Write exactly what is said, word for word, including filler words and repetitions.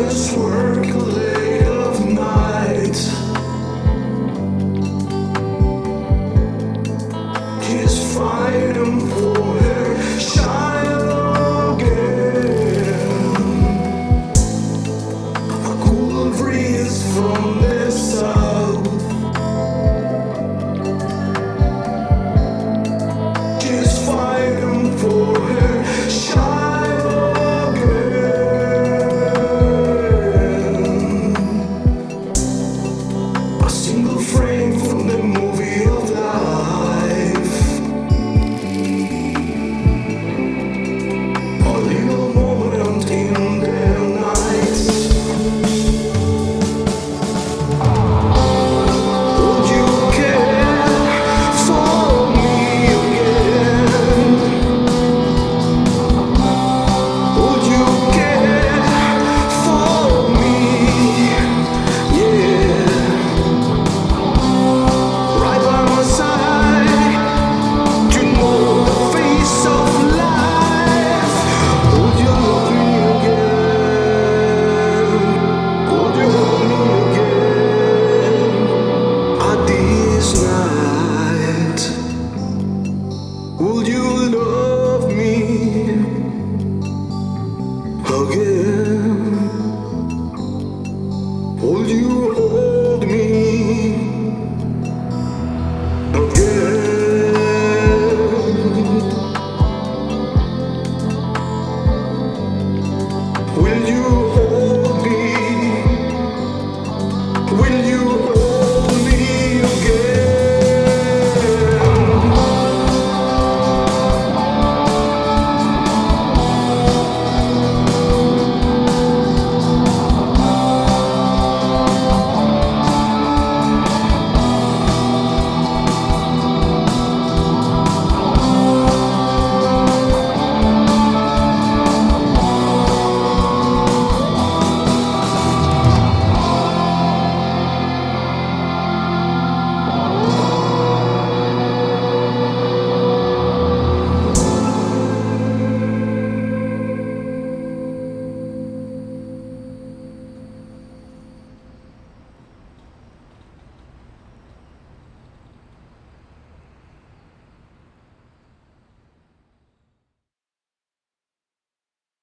just work late of night. Just fighting for her shine again. A cool breeze from the south. Just fighting for her shine again. A single frame from the movie of life. A little moment in the night. Would you care for me again? Would you care for me? Yeah. Right by my side, you know the face of life. Would you love me again? Would you love me again? At this night, would you love me again? Would you hold me again? Will you